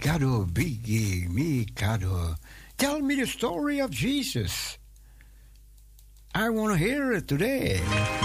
Mikado, Biggie, Mikado. Tell me the story of Jesus. I want to hear it today.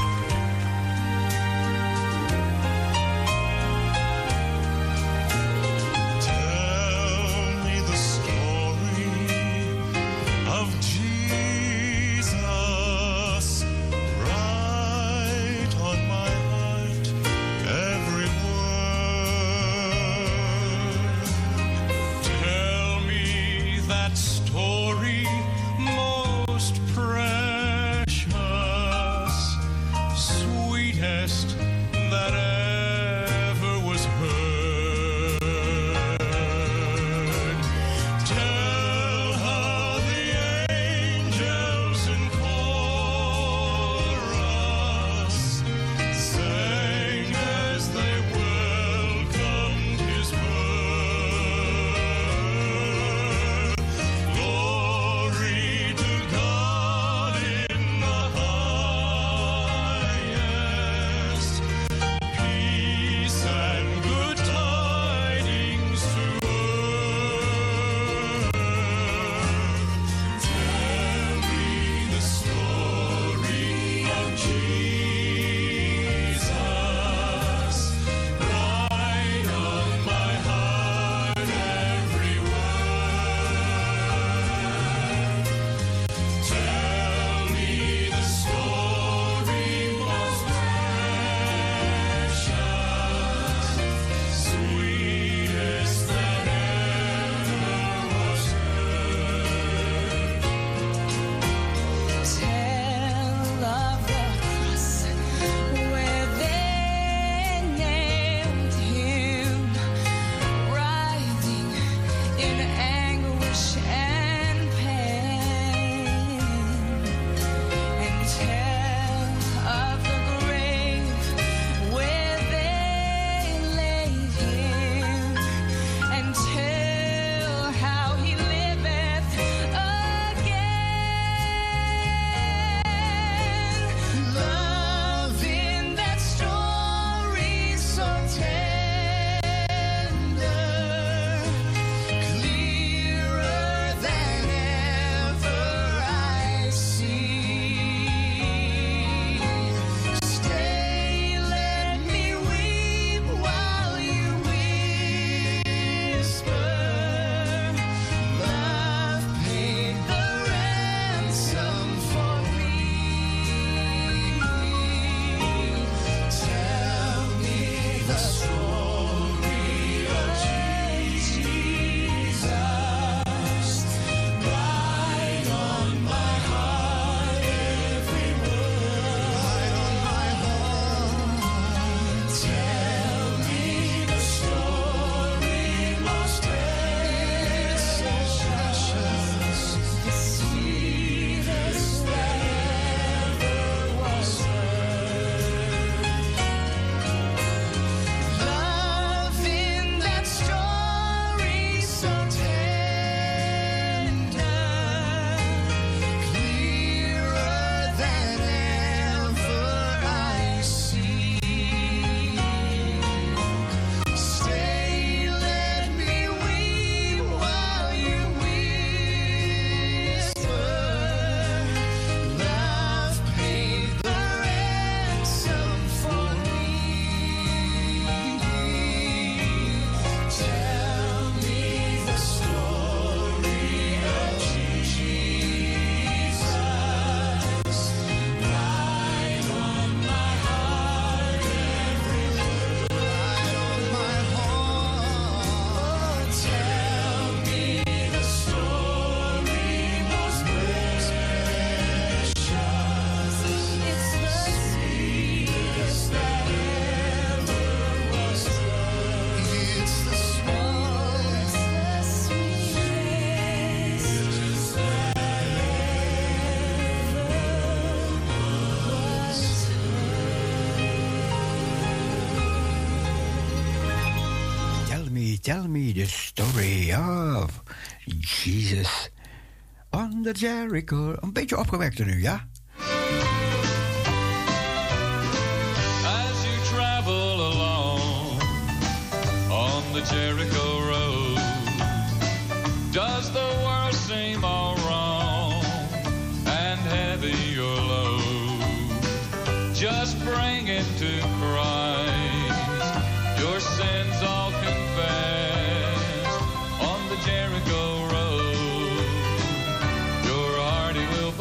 Tell me the story of Jesus on the Jericho. Een beetje opgewekter nu, ja? As you travel along on the Jericho road, Just bring him to Christ. Your sins all confessed on the Jericho road. Your heart he will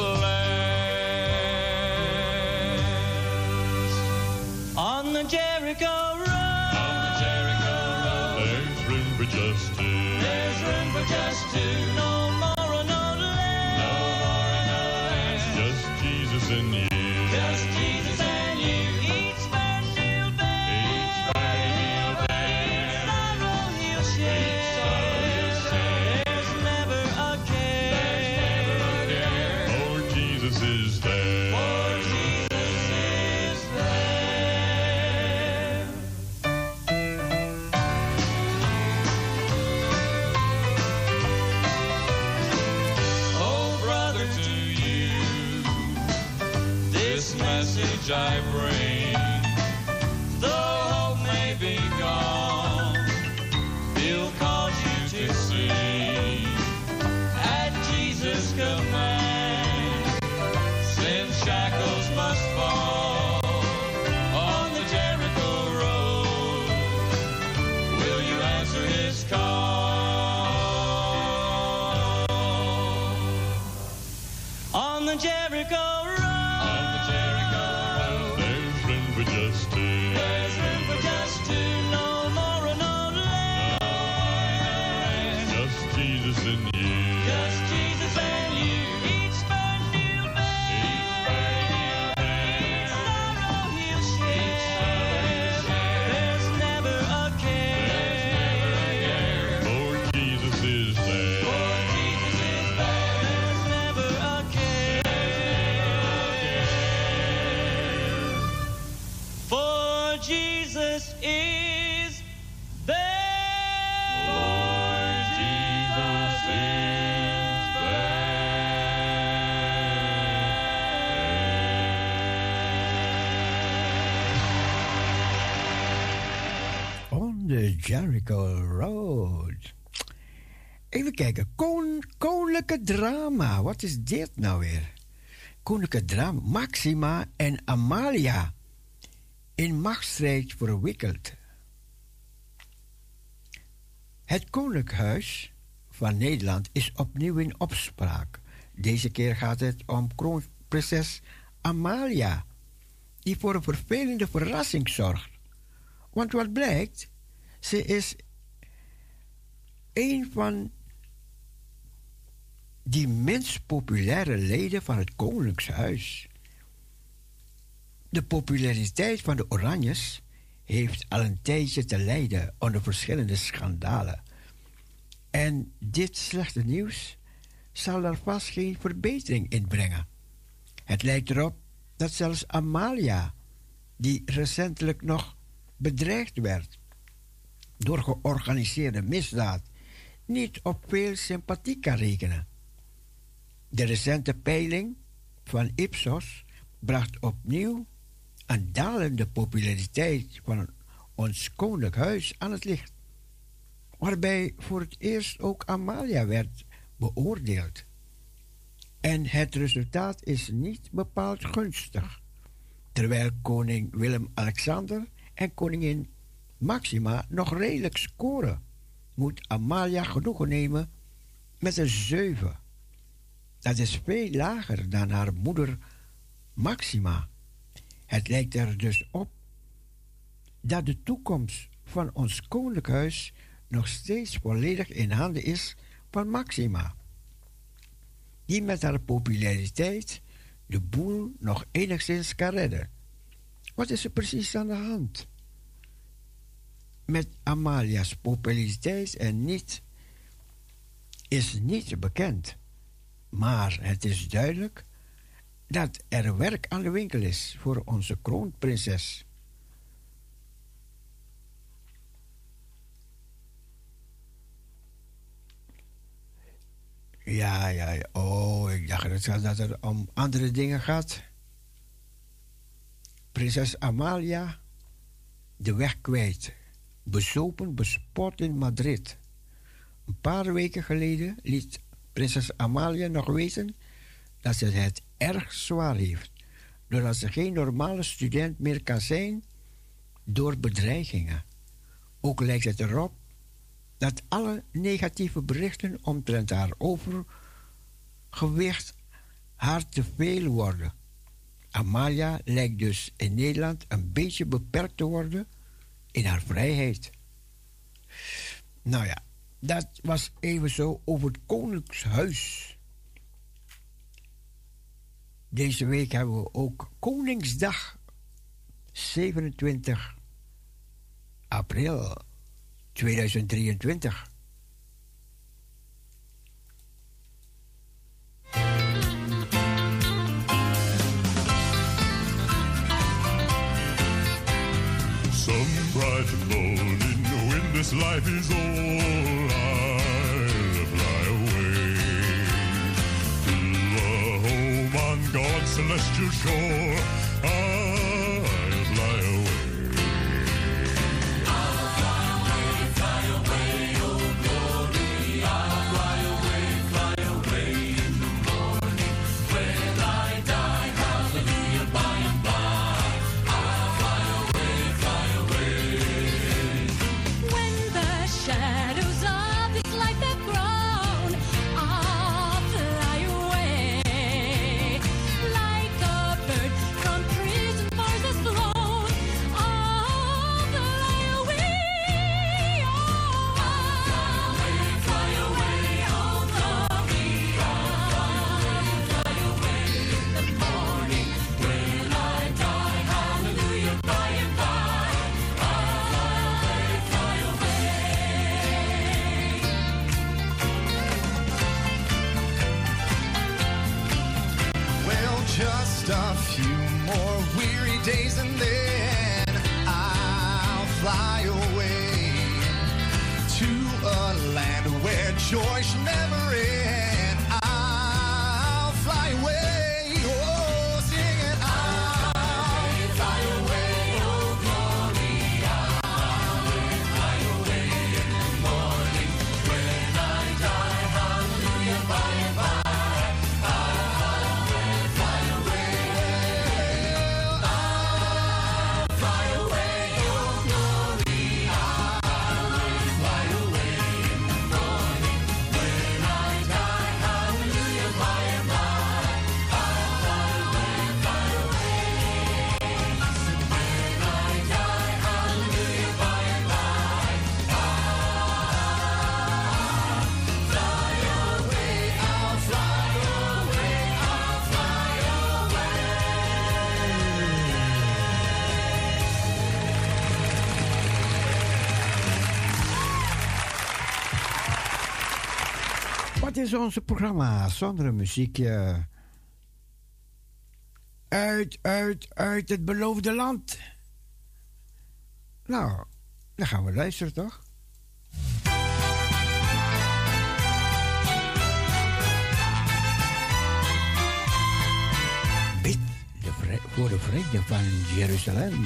bless. On the Jericho road. On the Jericho road. There's room for just two. There's room for just two. No more or no less. No more or no less. Just Jesus and you. Just Jesus and you. Each burden he'll bear. Each burden he'll bear. Each sorrow he'll share. There's never a care. There's never a care. For Jesus is there. For Jesus is there. Oh, brother, to you this message I bring. Though hope may be gone, he'll cause you to sing at Jesus' command. Sin's shackles must fall on the Jericho road. Will you answer his call? On the Jericho road. On the Jericho road. There's room for just two. There's room for just two. No more or no less. Just Jesus and you. Just Jesus and you. Each burden he'll bear. Each burden he'll bear. Each sorrow he'll share. There's never a care. There's never a care. For Jesus is there. For Jesus is there. There's never a care. For Jesus is there. For Jesus is there. On the Jericho Road. Even kijken. Koninklijke drama. Wat is dit nou weer? Koninklijke drama. Maxima en Amalia. In machtsstrijd verwikkeld. Het Koninkhuis van Nederland is opnieuw in opspraak. Deze keer gaat het om kroonprinses Amalia, die voor een vervelende verrassing zorgt. Want wat blijkt, ze is een van die minst populaire leden van het Koningshuis. De populariteit van de Oranjes heeft al een tijdje te lijden onder verschillende schandalen. En dit slechte nieuws zal daar vast geen verbetering in brengen. Het lijkt erop dat zelfs Amalia, die recentelijk nog bedreigd werd door georganiseerde misdaad, niet op veel sympathie kan rekenen. De recente peiling van Ipsos bracht opnieuw een dalende populariteit van ons koninklijk huis aan het licht, waarbij voor het eerst ook Amalia werd beoordeeld. En het resultaat is niet bepaald gunstig. Terwijl koning Willem-Alexander en koningin Maxima nog redelijk scoren, moet Amalia genoegen nemen met een 7. Dat is veel lager dan haar moeder Maxima. Het lijkt er dus op dat de toekomst van ons koninklijk huis nog steeds volledig in handen is van Maxima, die met haar populariteit de boel nog enigszins kan redden. Wat is er precies aan de hand met Amalia's populariteit is niet bekend. Maar het is duidelijk dat er werk aan de winkel is voor onze kroonprinses. Ja. Oh, ik dacht dat het om andere dingen gaat. Prinses Amalia, de weg kwijt. Bezopen, bespot in Madrid. Een paar weken geleden liet prinses Amalia nog weten dat ze het erg zwaar heeft doordat ze geen normale student meer kan zijn door bedreigingen. Ook lijkt het erop dat alle negatieve berichten omtrent haar overgewicht haar te veel worden. Amalia lijkt dus in Nederland een beetje beperkt te worden in haar vrijheid. Nou ja, dat was even zo over het Koningshuis. Deze week hebben we ook Koningsdag, 27 april 2023. Some bright morning when this life is all, I'll fly away to a home on God's celestial shore. I'll fly away. I'll fly away, oh glory. I'll fly away in the morning. When I die, hallelujah, by and by. I'll fly away. When the shadows of this life have grown, I'll fly away like a bird from prison bars has flown. I'll fly away, oh, I'll fly away, oh glory. I'll fly away in the morning when I die. Hallelujah, by and by. Fly away. Well, just a few more weary days and then I'll fly away to a land where joy shall never end. I'll fly away, oh, singing, I'll fly away, oh glory. I'll fly away in the morning when I die. Hallelujah, by and by. Wat is onze programma zonder een muziekje? Uit het beloofde land. Nou, dan gaan we luisteren, toch? Bid voor de vrede van Jeruzalem.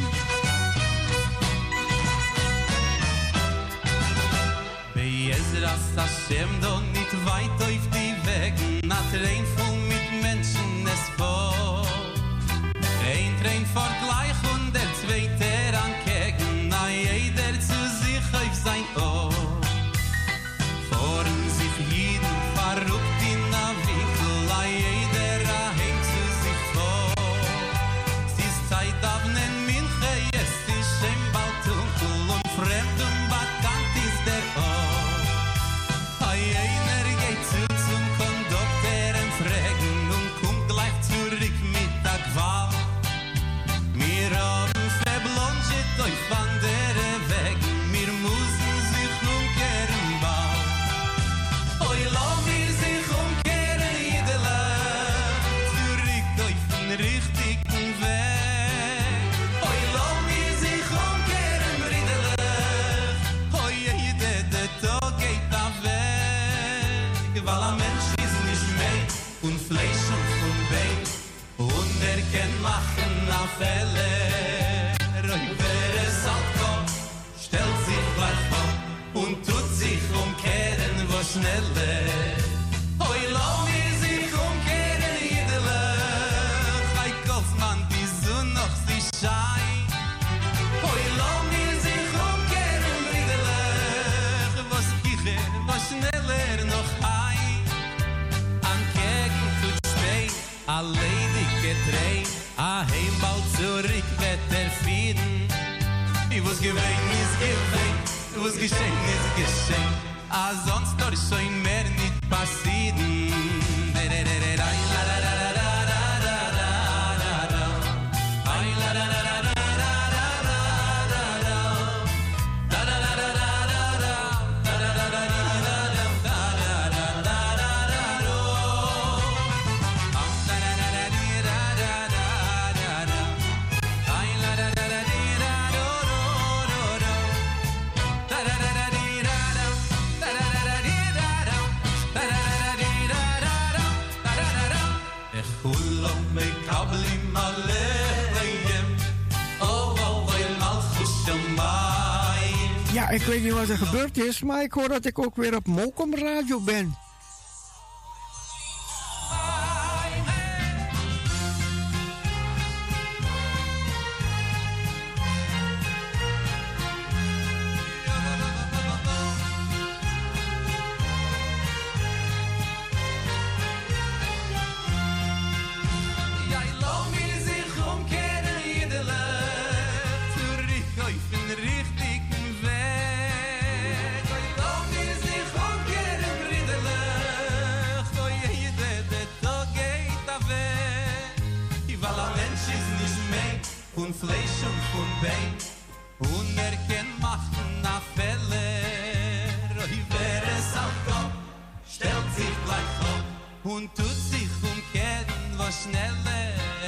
Ezras Hashem doch nicht weit auf die Wegen, na Train voll mit Menschen es vor. Ein Train fort gleich und der zweite ankegen, na jeder zu sich auf sein Ohr. Vorn sich jeden verrückt in a Winkel, na jeder hängt zu sich vor. Es ist Zeit auf nen Minche, es ist schon bald dunkel und fremd und bekannt ist der Ort. Einer geht zum Kondukteur und fragen und kommt gleich zurück mit der Qual. Wir haben verblonget auf andere Wegen, wir müssen sich umkehren bald. Oi, lass mir sich umkehren, Idele, zurück auf den richtigen Weg. Oi, lass mir sich umkehren, Bridele, oi, der Tag geht auf Weg. Weil ein Mensch ist nicht mehr und Fleisch und von Bein und kann machen auf Fälle. Wer es halt kommt, stellt sich gleich vor und tut sich umkehren, was schneller. Oi, lass mir sich umkehren, Idele, Heikelsmann, die du noch sie schei. Hoi lang in sich umkehren friedelig, was gicher, was schneller noch hei. An Kegen tut spät, a ledige Dreh, a Heimbau zurück wird der Frieden. I was gewesen ist gewesen, was geschehen ist geschehen. A sonst dort ist so in mehr nicht passieren. Ja, ik weet niet wat er gebeurd is, maar ik hoor dat ik ook weer op Mokum Radio ben. Von Fleisch und von Bein und kann machen nach Fälle. Ich wäre es auf Kopf, stellt sich gleich auf und tut sich umkehren was schneller.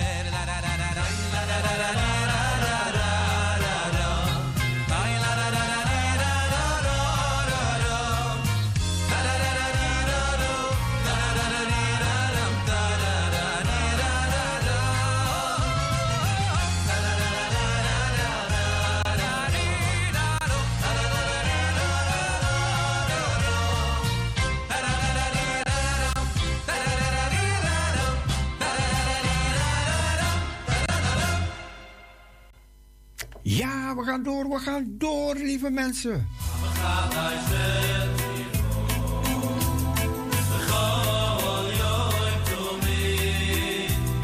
Ja, we gaan door, lieve mensen. We gaan naar zet hiervoor. We gaan joim to me.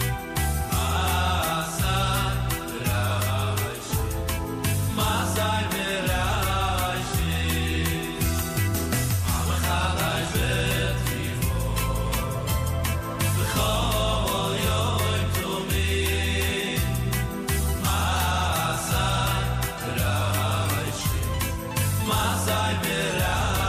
Masai Merashi. We gaan naar zet hiervoor. We gaan joim to me. Masai Merashi.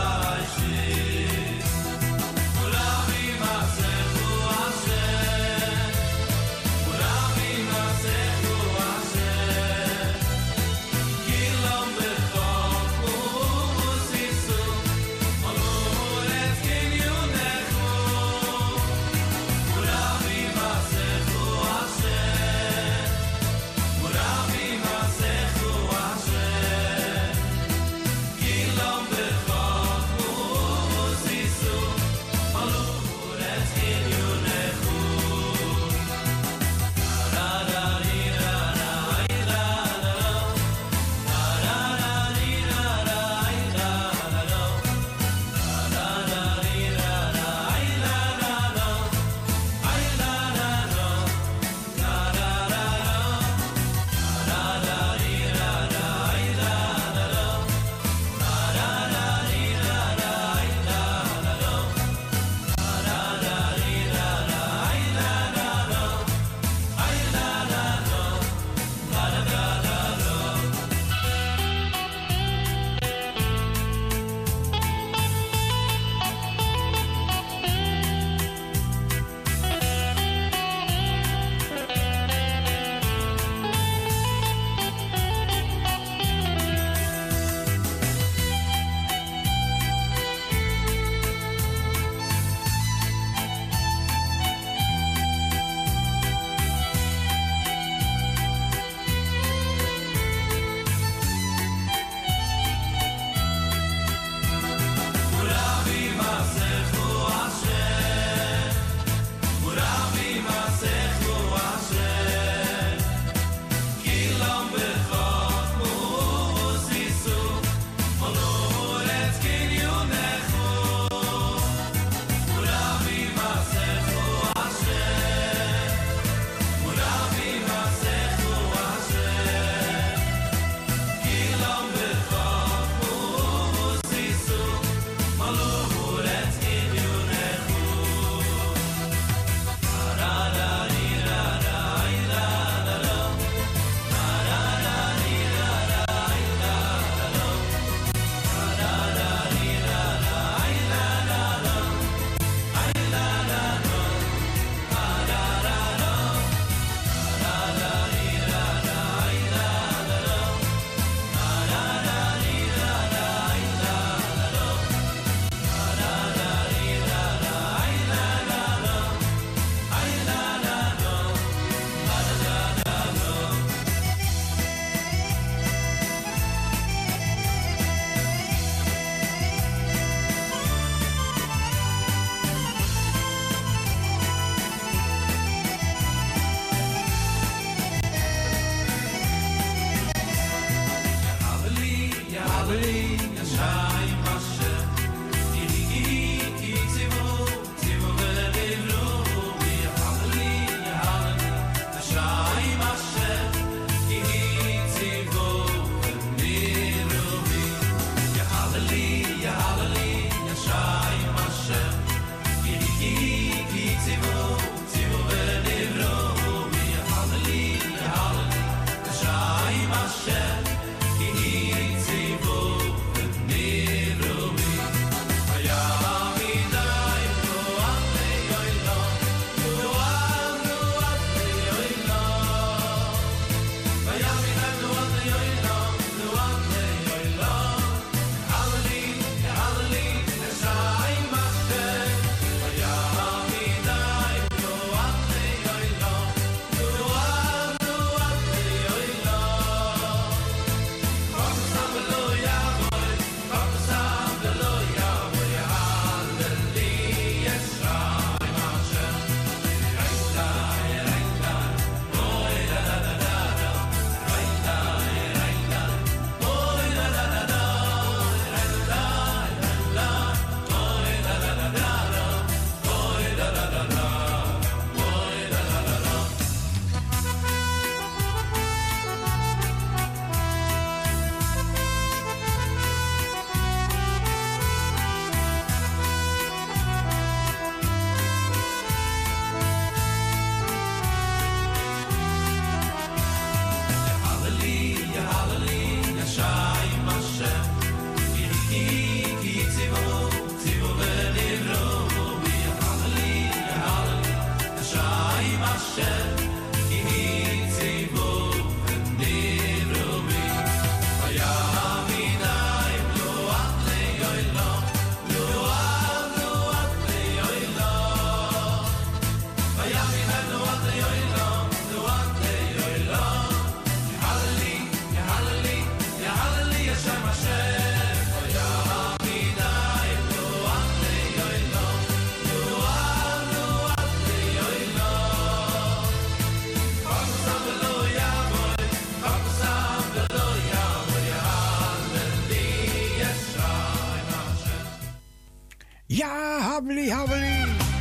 Habeli, habeli.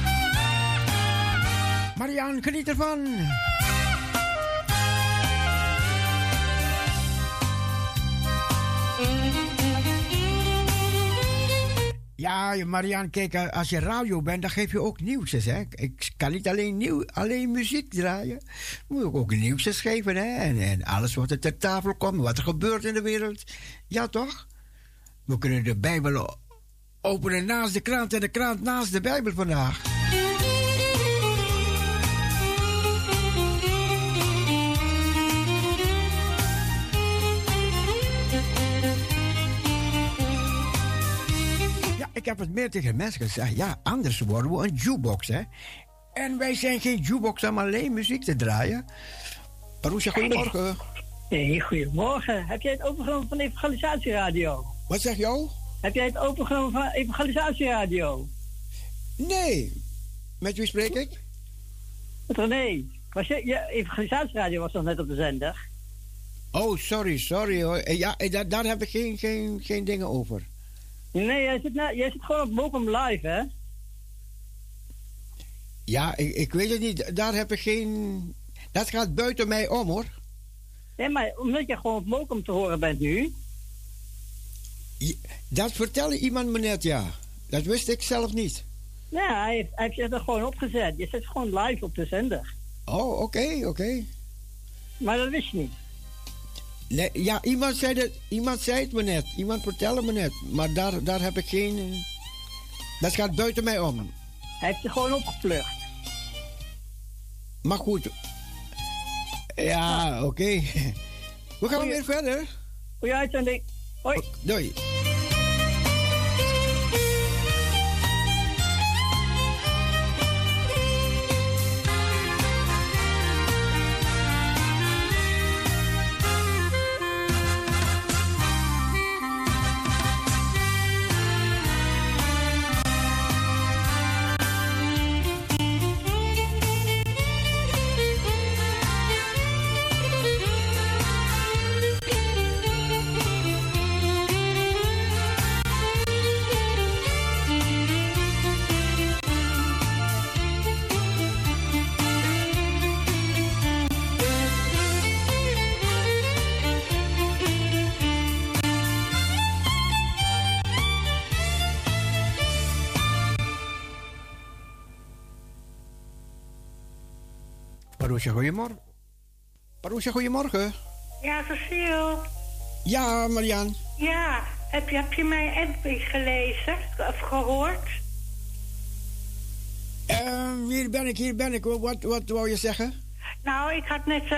Marianne, geniet ervan. Ja, Marianne, kijk, als je radio bent, dan geef je ook nieuwsjes, hè. Ik kan niet alleen muziek draaien. Moet ik ook nieuwsjes geven, hè. En alles wat er ter tafel komt, wat er gebeurt in de wereld. Ja, toch? We kunnen de Bijbel openen naast de krant en de krant naast de Bijbel vandaag. Ik heb het meer tegen mensen gezegd. Ja, anders worden we een jukebox, hè. En wij zijn geen jukebox om alleen muziek te draaien. Paroesja, goedemorgen. Hey, goedemorgen. Heb jij het overgenomen van Evangelisatieradio? Wat zeg jou? Heb jij het overgenomen van Evangelisatieradio? Nee. Met wie spreek ik? Met René. Evangelisatieradio was nog net op de zender. Oh, sorry hoor. Ja, daar heb ik geen dingen over. Nee, jij zit gewoon op Mokum Live, hè? Ja, ik weet het niet. Daar heb ik geen... Dat gaat buiten mij om, hoor. Nee, maar omdat jij gewoon op Mokum te horen bent nu... Dat vertelde iemand me net, ja. Dat wist ik zelf niet. Ja, hij heeft je er gewoon opgezet. Je zit gewoon live op de zender. Oh, oké. Maar dat wist je niet. Nee, ja, iemand zei het me net. Iemand vertelde me net. Maar daar heb ik geen... Dat gaat buiten mij om. Hij heeft je gewoon opgeplucht. Maar goed. Ja, oké. We gaan weer verder. Goeie uitzending. Hoi. Doei. Paroesja, goedemorgen. Ja, Cecile. Ja, Marianne. Ja, heb je mijn app gelezen of gehoord? Hier ben ik. Wat wou je zeggen? Nou, ik had net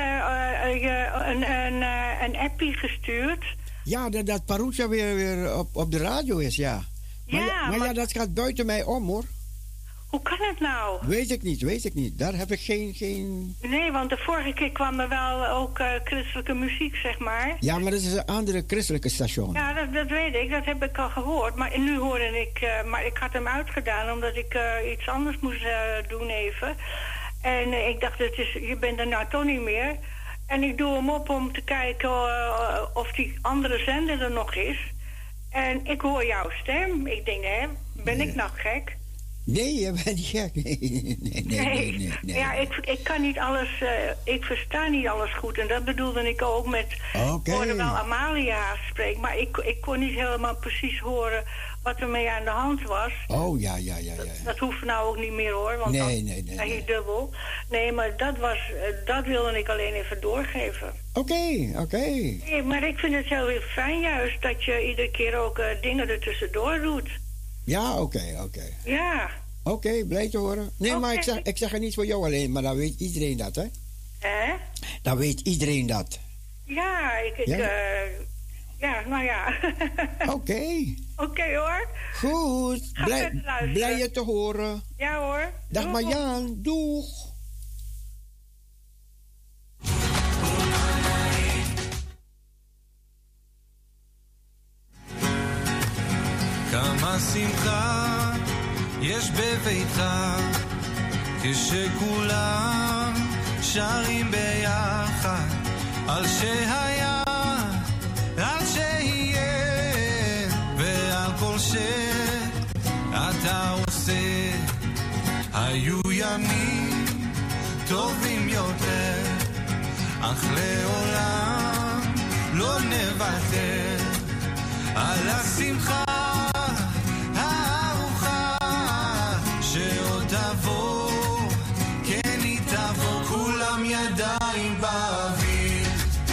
een appie gestuurd. Ja, dat Paroesja weer op de radio is, ja. Maar ja, dat gaat buiten mij om, hoor. Hoe kan het nou? Weet ik niet. Daar heb ik geen... Nee, want de vorige keer kwam er wel ook christelijke muziek, zeg maar. Ja, maar dat is een andere christelijke station. Ja, dat weet ik. Dat heb ik al gehoord. Maar nu hoorde ik... maar ik had hem uitgedaan omdat ik iets anders moest doen even. En ik dacht, je bent er nou toch niet meer. En ik doe hem op om te kijken of die andere zender er nog is. En ik hoor jouw stem. Ik denk, ben ik nou gek? Nee, je bent niet gek. Nee. Ja, ik kan niet alles... ik versta niet alles goed. En dat bedoelde ik ook met... Ik hoorde wel Amalia spreken. Maar ik kon niet helemaal precies horen wat er mee aan de hand was. Oh, ja. Dat hoeft nou ook niet meer, hoor. Want nee. Dan je dubbel. Nee, maar dat wilde ik alleen even doorgeven. Oké. Nee, maar ik vind het heel fijn juist dat je iedere keer ook dingen er tussendoor doet. Ja, oké. Ja. Oké, blij te horen. Nee, maar ik zeg het niet voor jou alleen, maar dan weet iedereen dat, hè? Hè? Dan weet iedereen dat. Ja, ja, nou ja. Oké, hoor. Goed. Blij je te horen. Ja, hoor. Dag Marjaan, doeg. כמה שמחה יש בביתך כשכולם שרים ביחד על שהיה, על שיהיה ועל כל שאתה עושה היו ימים טובים יותר, אך לעולם לא נוותר על השמחה הארוחה שעוד תבוא, כן היא תבוא, כולם ידיים באוויר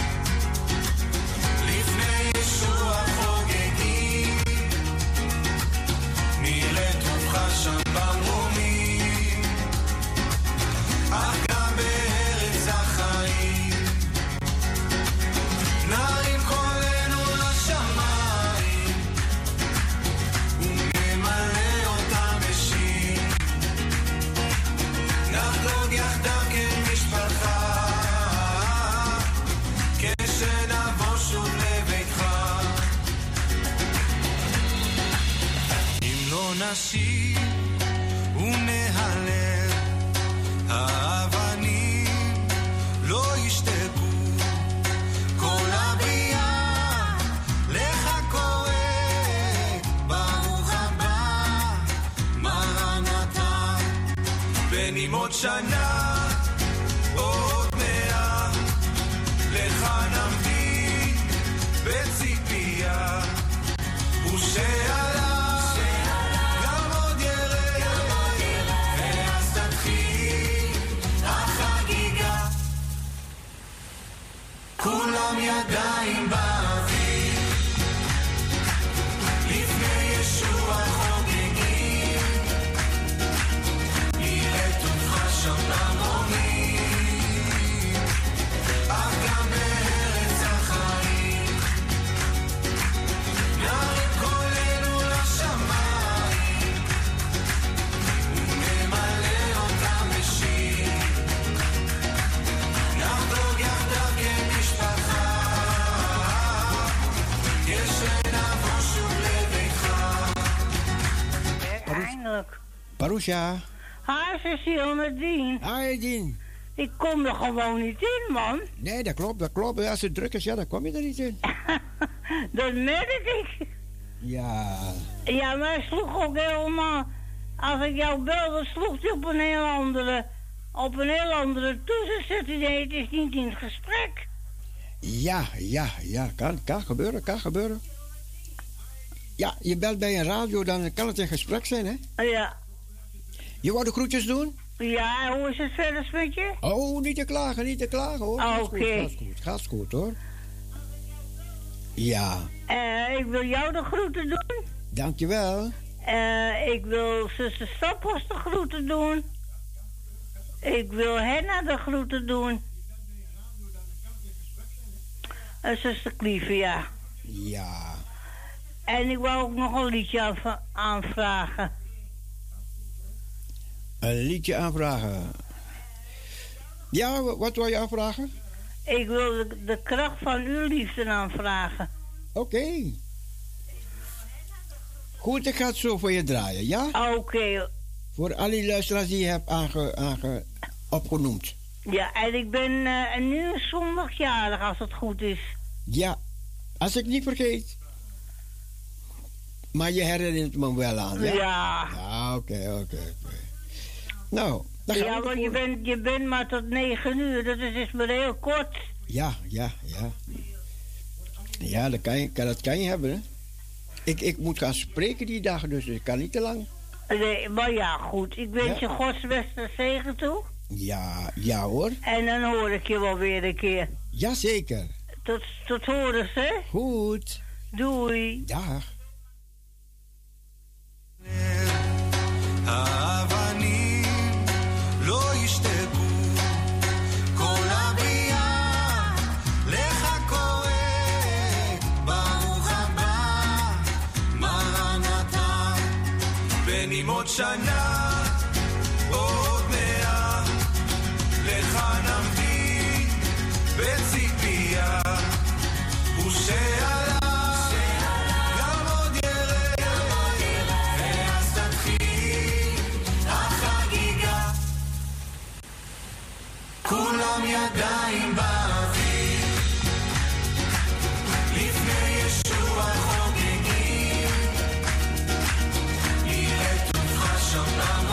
לפני ישוע חוגגים, נראה טובך שם במרומים, אך גם בארץ החיים נרים קולנו לשמיים ונמלא אותם בשיר, נחגוג יחדיו כמשפחה כשנבוא שוב לביתך. אם לא נשיר ונהלל, האבנים לא ישתקו, כל הבריאה לך קורא, ברוך הבא מרנתה, בין אם עוד שנה או עוד 100, לך נמתין בציפייה, ושעלה גם עוד ירד, ואז תתחיל החגיגה, כולם ידיים באוויר לפני ישוע חוגגים, נראה טובך שם במרומים, אך גם בארץ החיים נרים קולנו לשמיים ונמלא אותם בשיר, נחגוג יחדיו כמשפחה כשנבוא שוב לביתך. Eindelijk. Parusha. Hi, Cecile met Dien. Hi, Dien. Ik kom er gewoon niet in, man. Nee, dat klopt. Als het druk is, ja, dan kom je er niet in. Dat merk ik. Ja. Ja, maar hij sloeg ook helemaal... Als ik jou belde, sloeg hij op een heel andere toestand. Zegt hij, nee, het is niet in het gesprek. Ja. Kan gebeuren. Ja, je belt bij een radio, dan kan het een gesprek zijn, hè? Ja. Je wou de groetjes doen? Ja, hoe is het verder met je? Oh, niet te klagen, hoor. Oké. Gaat goed, hoor. Ja. Ik wil jou de groeten doen. Dankjewel. Ik wil zuster Staphorst de groeten doen. Ik wil Henna de groeten doen. En zuster Klieve, ja. Ja. En ik wou ook nog een liedje aanvragen. Een liedje aanvragen. Ja, wat wil je aanvragen? Ik wil de kracht van uw liefde aanvragen. Oké. Goed, ik ga het zo voor je draaien, ja? Oké. Voor al die luisteraars die je hebt opgenoemd. Ja, en ik ben nu zondagjarig, als het goed is. Ja, als ik niet vergeet. Maar je herinnert me wel aan, ja? Ja. Oké. Nou, dan gaan ja, want je bent maar tot 9 uur, dus het is maar heel kort. Ja. Ja, dat kan je hebben, hè? Ik moet gaan spreken die dag, dus ik kan niet te lang. Nee, maar ja, goed. Ik wens je Gods beste zegen toe. Ja hoor. En dan hoor ik je wel weer een keer. Jazeker. Tot horen, hè? Goed. Doei. Dag. האבנים לא ישתקו, כל הבריאה לך קורא, ברוך הבא מרנתה, בין אם עוד שנה או עוד 100, לך נמתין בציפייה, ושעלה גם עוד ירד, ואז תתחיל החגיגה, כולם ידיים באוויר, לפני ישוע חוגגים, נראה טובך שם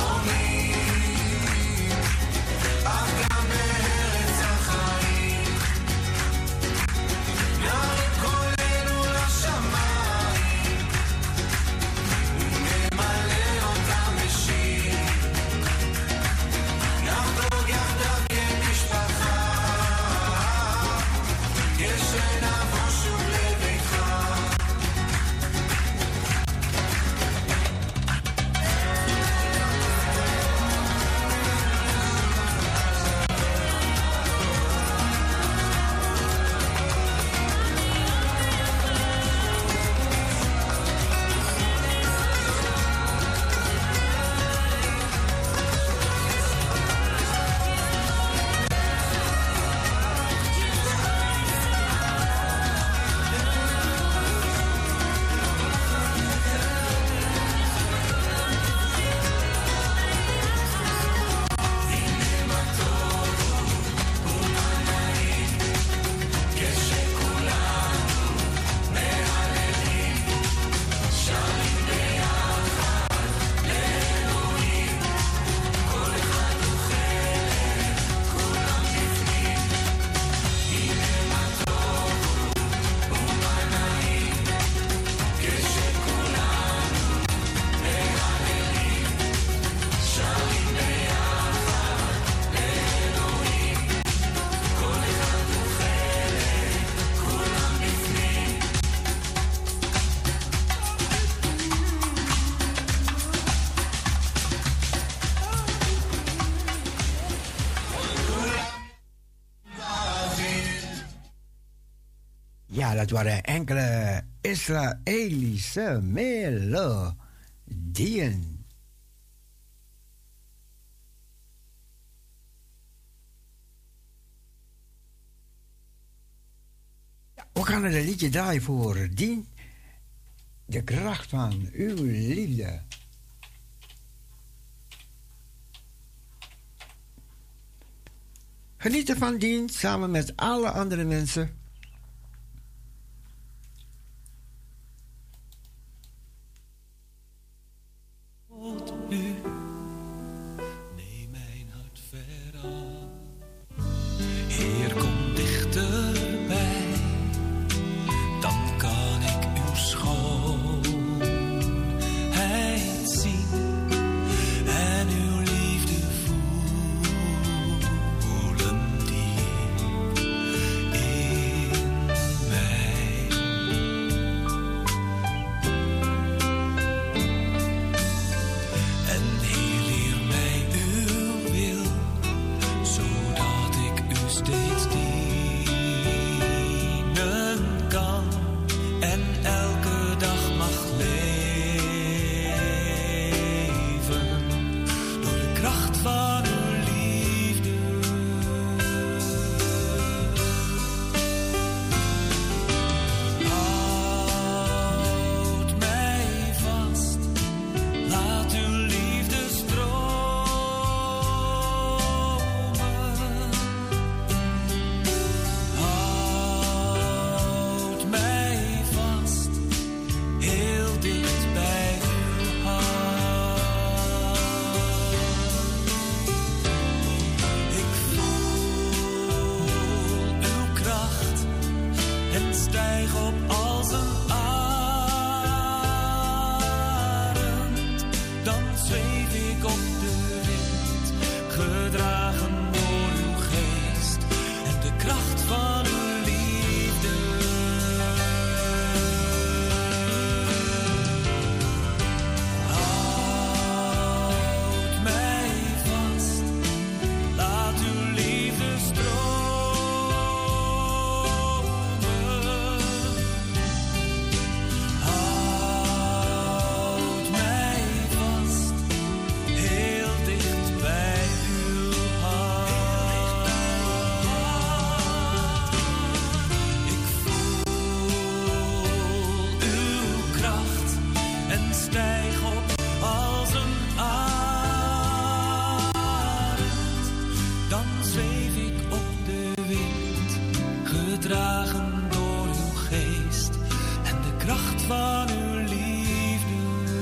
Ja, dat waren enkele Israëlische melodieën. Ja, we gaan er een liedje draaien voor Dien. De kracht van uw liefde. Geniet ervan, Dien, samen met alle andere mensen. U, neem mijn hart ver aan. Heer, kom dichterbij, dan kan ik uw schoonheid zien en uw liefde voelen diep in mij. En Heer, leer mij uw wil, zodat ik u steeds dienen kan en elke dag mag leven door de kracht van uw liefde. Houd mij vast, laat uw liefde stromen. Houd mij vast, heel dicht bij uw hart. Ik voel uw kracht en stijg op als een arend. Dan zweef ik op de wind, gedragen door uw geest en de kracht van uw liefde. Houd mij vast, laat uw liefde stromen. Houd mij vast, heel dicht bij uw hart. Ik voel uw kracht en stijg op als een arend. Dan zweef ik op de wind, gedragen door uw geest en de kracht van uw liefde.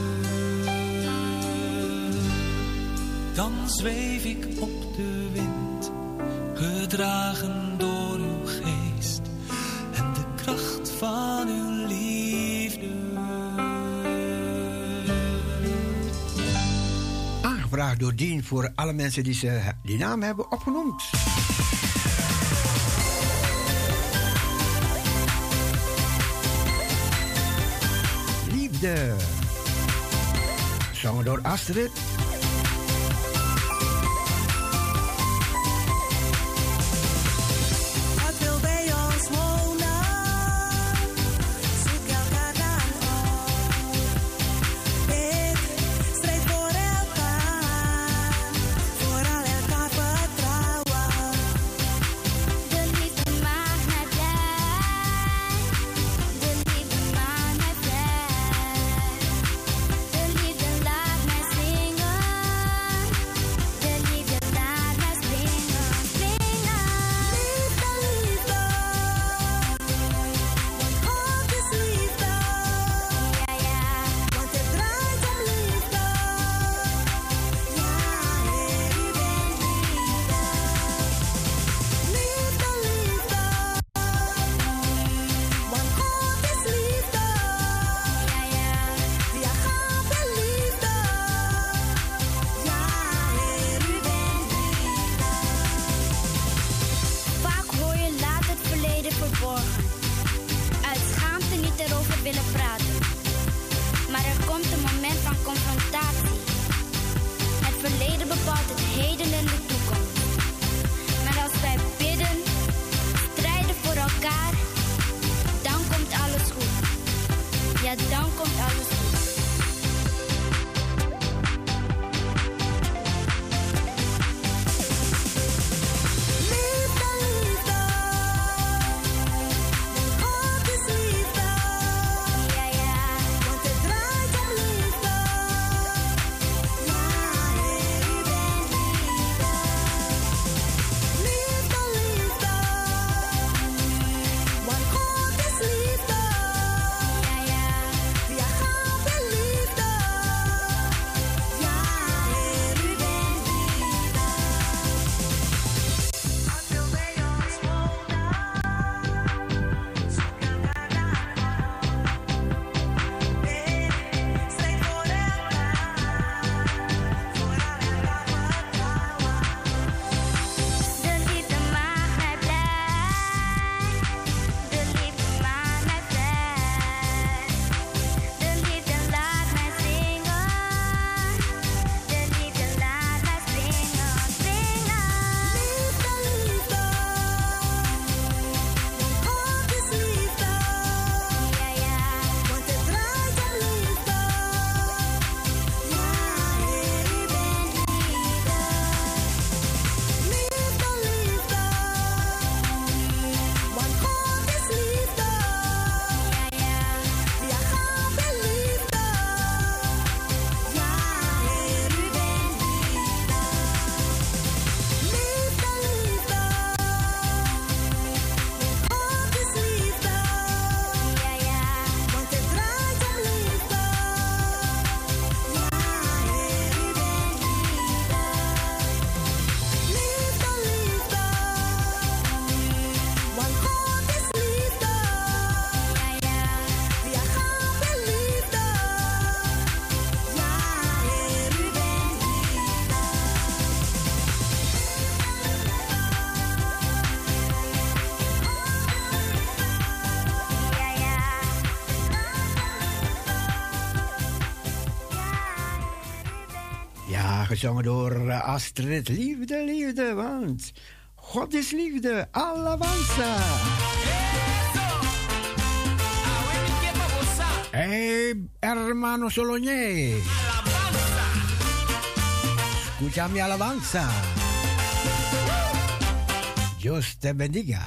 Dan zweef ik op de wind, gedragen door uw geest en de kracht van uw liefde. Aangevraagd door Dien voor alle mensen die naam hebben opgenoemd. Liefde. Zongen door Astrid. God wil bij ons wonen, zoek elkaar dan op. Bid, strijd voor elkaar, vooral elkaar vertrouwen. De liefde maakt mij blij. De liefde maakt mij blij. De liefde laat mij zingen. De liefde laat mij springen, springen. Liefde, liefde, want God is liefde. Ja, ja. Want het draait om liefde. Ja, Heer, u bent liefde. Liefde, liefde, want God is liefde. Ja, ja. Die agape liefde. Ja, Heer, u bent liefde. Vaak hoor je laat het verleden verborgen. Uit schaamte niet erover willen praten. Maar er komt een moment van confrontatie. Het verleden bepaalt het heden en de toekomst. Maar als wij bidden, strijden voor elkaar, gezongen door Astrid. Liefde, liefde, want God is liefde. Alabanza. Hey, hermano Soloñé. Escucha mi alabanza. Dios te bendiga.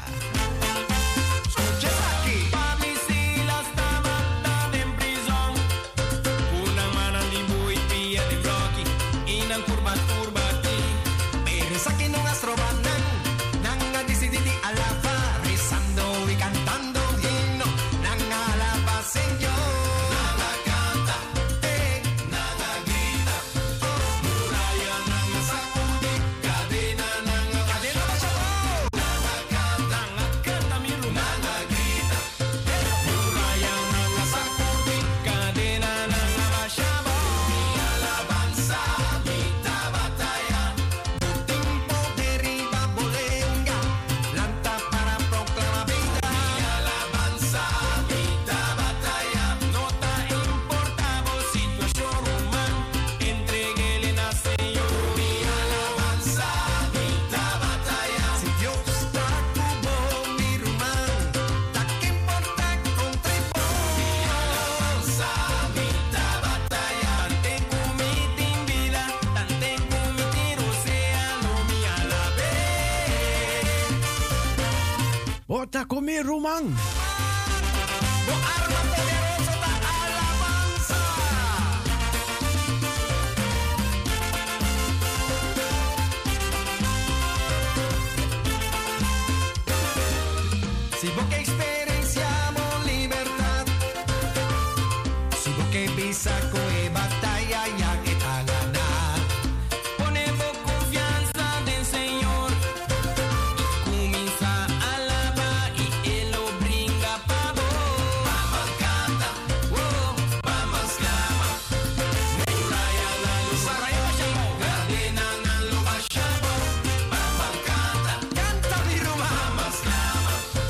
Bota comer rumang. Si vos que experienciamos libertad, si vos que pisa coe batalla ya que está ganar, ponemos confianza del Señor, comienza a alabar y Él lo brinda para vos. Vamos canta, vamos clama, muralla la luz arrayó, cadena na lo bachabo, vamos canta, canta mi rumba, vamos clama.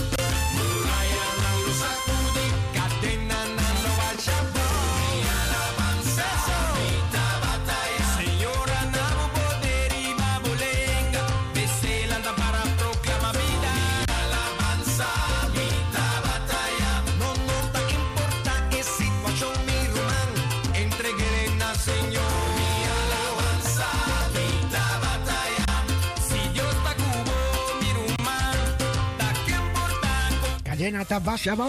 Cadena Tabasabo.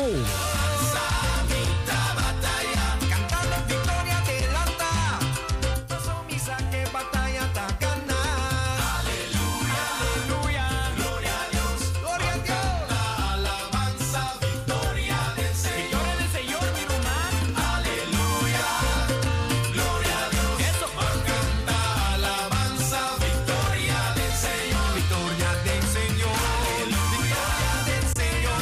Cantando victoria delanta, paso misa que batalla está ganar. Aleluya, aleluya, gloria a Dios, gloria a Dios. La alabanza, victoria del Señor. Victoria del Señor, mi rumán. Aleluya, gloria a Dios. Eso, canta alabanza, victoria del Señor. Victoria del Señor. Victoria del Señor.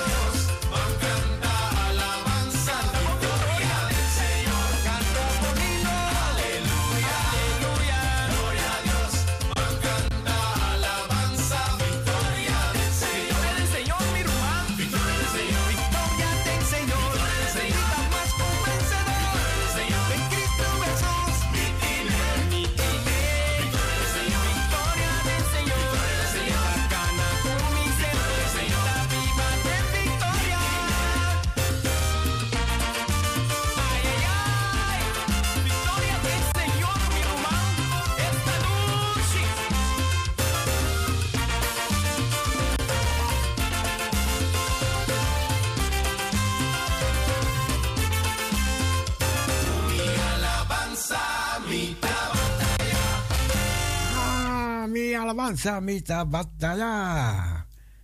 Alabanza mita batalla.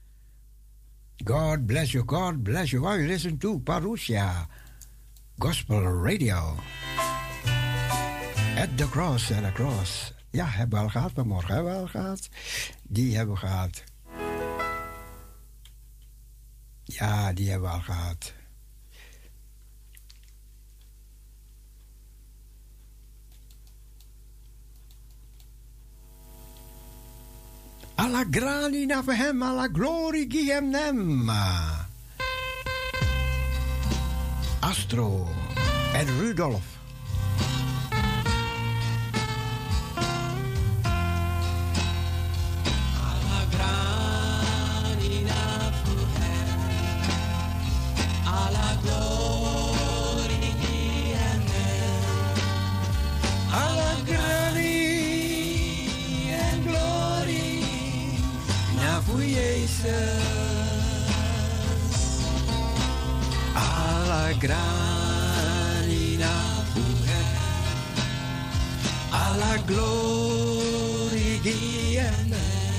God bless you. God bless you. While you listen to Parousia Gospel Radio. At the cross, at the cross. Ja, hebben we al gehad vanmorgen. Hebben we al gehad. Die hebben we gehad. Ja, die hebben we al gehad. Alla grani na för hem, alla glory giem nem. Astro en Rudolf. alla granina mujer, alla gloria Guiana,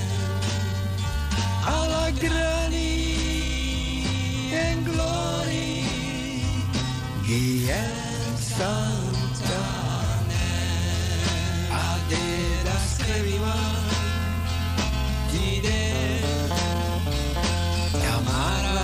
alla grani en glory, Guiana Santana, adeda scriviva, dide, chiamara.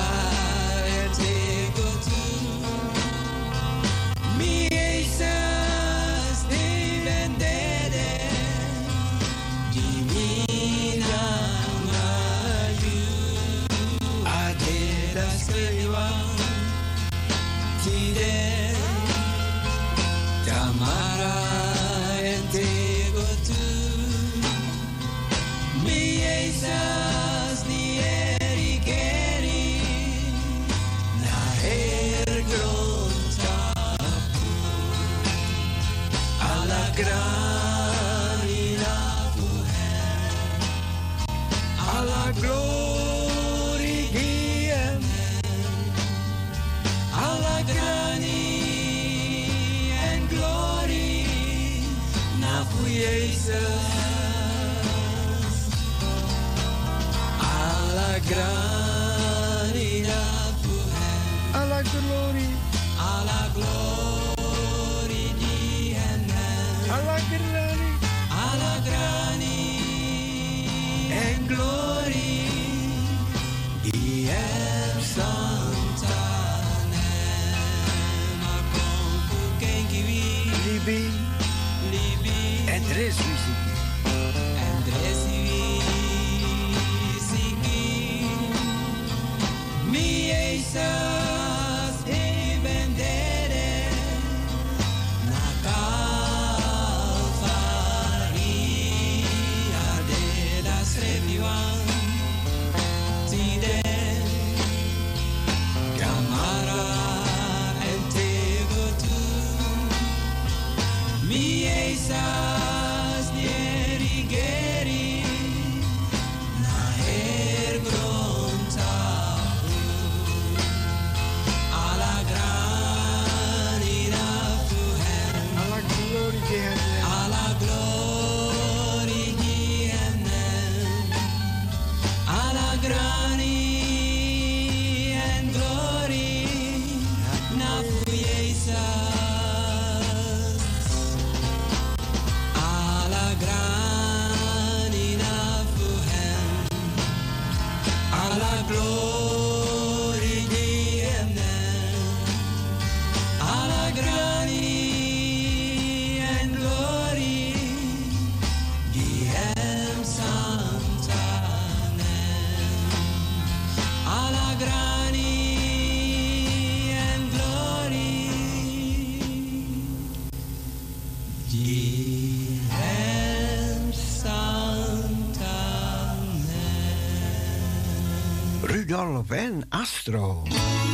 Rudolf en Astro.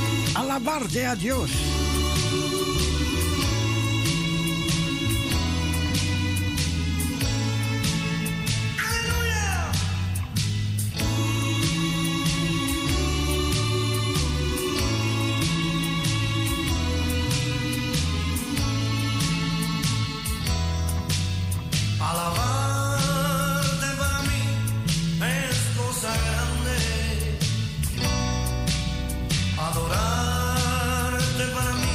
Alabarde a Dios. Adorarte para mí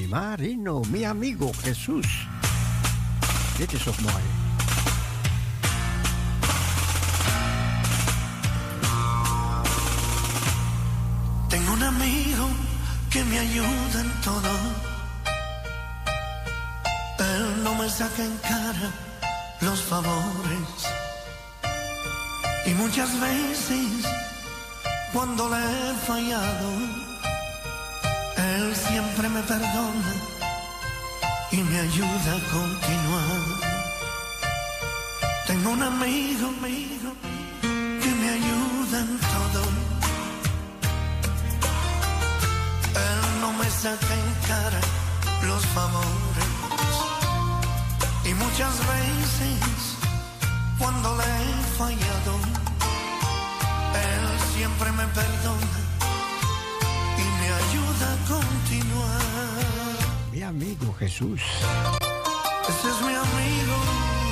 Marino, mi amigo Jesús. Dit is toch mooi. Tengo un amigo que me ayuda en todo. Él no me saca en cara los favores. Y muchas veces, cuando le he fallado, él siempre me perdona y me ayuda a continuar. Tengo un amigo que me ayuda en todo. Él no me saca en cara los favores. Y muchas veces, cuando le he fallado, él siempre me perdona y me ayuda a continuar. Mi amigo Jesús. Ese es mi amigo.